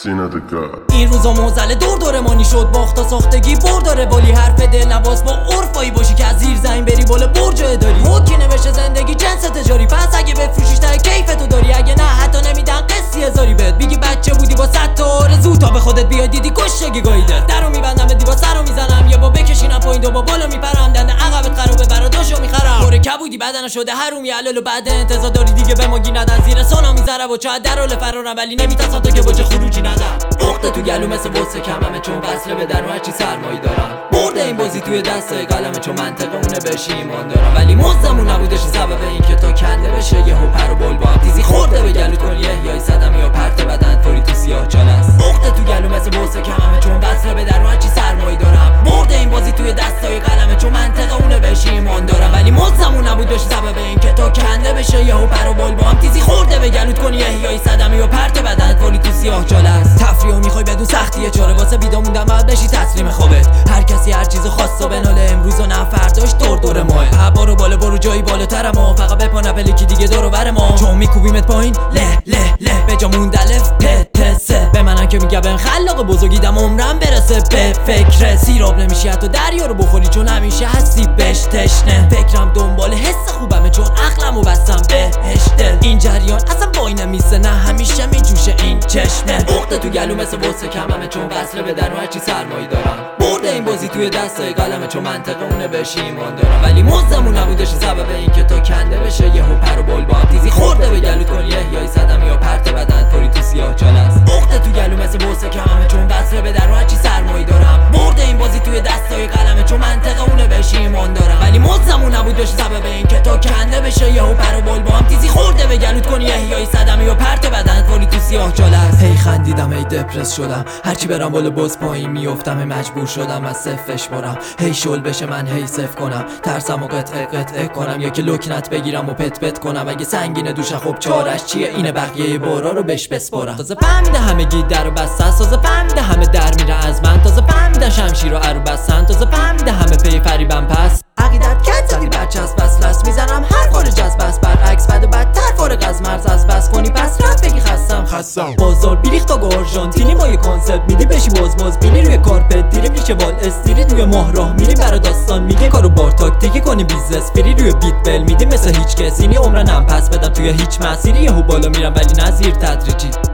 این روزا موزل دور مانی شد، باختا ساختگی برداره ولی حرف دل نواز با عرفایی باشی که از زیر زمین بری بالا برج اداری. حکی نوشته زندگی جنس تجاری، پس اگه بفروشیش تا کیفتو داری، اگه نه حتی نمیدن قصی هزاری بهت. میگی بچه بودی با 100 تا آرزو تا به خودت بیای دیدی کشتگی گاییده. درو میبندم به دیوار سرو میزنم، یا با بکشینم پایین دو با بالا میپرم، دنده عقبت خرابه براداشو میخرم. پر کبودی بدن شده حرومی علل و بعد انتظار داری دیگه به ماگی ندن. زیر سونا میذاره و چا درول فرارم ولی نمیترسم تا که وجه خروجی ندم. عقده تو گلو مثل وسه کممه چون وصله به در هرچی سرمایی دارم. برده این بازی توی دستای قلمه چون منطقه اونه بهش ایمان دارم، ولی مزدمون نبودش سبب این که تا کنده بشه یهو پر و بول با هم تیزی خورده به گلوت کن یه صدم یا پرت بدن طوری تو سیاه چال است. عقده تو گلو مثل وسه کممه چون وصله به در هرچی سرمایی دارم. برده این بازی توی دستای قلمه چون منطقه اونه بهش ایمان دارم، ولی مزدمون نبودش سبب این که تا کنده بشه یهو پر و بول با هم تیزی خورده به گلوت کن یه صدم یا پرت بدن طوری تو سیاه چال است. تفریحو میخوای بدون سختیه چاره واسه بیدا موندن بعد بشی تسلیم خوابت. هر کسی هر چیزو خواسته بناله، امروز و نه فرداش دور ماه. هوا رو بالا برو جایی بالاترم و فقط بپا نپلکی دیگه دور و بر ما، چون میکوبیمت پایین له به جا موندلف پتسه. به منم که میگه بن خلاق بزرگیدم عمرم برسه به فکر سیراب نمیشی حتی دریا رو بخوری چون همیشه هستی بهش تشنه. فکرم دنبال حس خوبمه چون عقلمو بستم بهشته. این جریان اصلا وای نمیسه نه همیشه میجوشه این چشمه. عقده تو گلو مثل وسه کممه چون وصله به در هرچی سرمایی دارم. برده این بازی توی دستای قلمه چون منطقه اونه بهش ایمان دارم، ولی مزدمون نبودش سبب این که تا کنده بشه یهو پر و بول با هم تیزی خورده به گلوت کن یه صدم یا پرت بدن طوری تو سیاه چال است. عقده تو گلو مثل وسه کممه چون وصله به در هرچی سرمایی دارم. برده این بازی توی دستای قلمه چون منطقه اونه بهش ایمان دارم، ولی مزدمون نبودش سبب این که تا کنده بشه یهو پر و بول با هم تیزی خورده به گلوت کن یه صدم یا پرت بدن طوری تو سیاه چال است. هی خندیدم هی دپرس شدم، هرچی برم بالا باز پایین میافتم، مجبور شدم از صفرش برم. هی شل بشه من هی صفر کنم، ترسم و قطعه کنم یا که لکنت بگیرم و پت کنم. اگه سنگینه دوشه خب چارش چیه اینه بقیه بارا رو بهش بسپرم. تازه فهمیده همه گی در و بسته، تازه فهمیده همه در میره از من، تازه فهمیده شمشیر رو ارو بستن، تازه فهمیده همه پی فریبم پس. عقیدت کت زدی بچسب بس لست میزنم هر خارج از بس برعکس بد و بدتر فارغ از مرز از بس کنی پس رفت بگی خستم بازار بیریخت تا گارژانتینی با یه کانسپت میدی بشی باز بینی روی کارپت دیری میشه وال استریت روی ماه راه میری برا داستان میگه کارو بار تاکتیکی کنی بیزنس فری روی بیت بل میدی مثل هیچ کسی نی عمرنم پس بدم توی هیچ مسیری یهو بالا میرم ولی نزیر تدریجی.